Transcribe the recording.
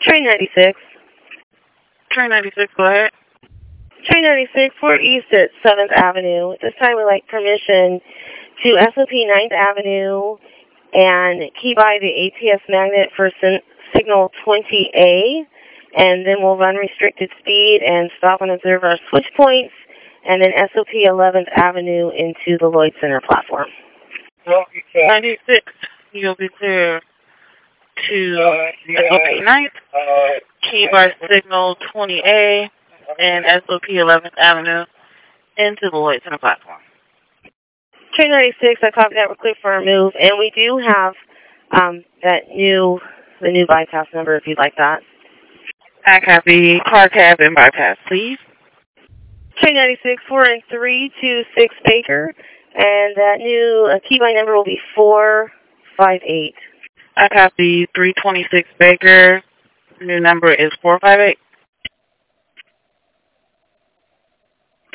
Train 96. Train 96, go ahead. Train 96, Fort East at 7th Avenue. At this time, we'd like permission to SOP 9th Avenue and key by the ATS magnet for signal 20A, and then we'll run restricted speed and stop and observe our switch points, and then SOP 11th Avenue into the Lloyd Center platform. 96, you'll be clear to SOP 9th, key by signal 20A, and SOP 11th Avenue into the Lloyd Center platform. Train 96, I copy that. We're clear for our move, and we do have the new bypass number if you'd like that. I copy car cab and bypass, please. Train 96, 4 and 3 to 6 Baker, and that new key by number will be 458. I copy 326 Baker. New number is 458.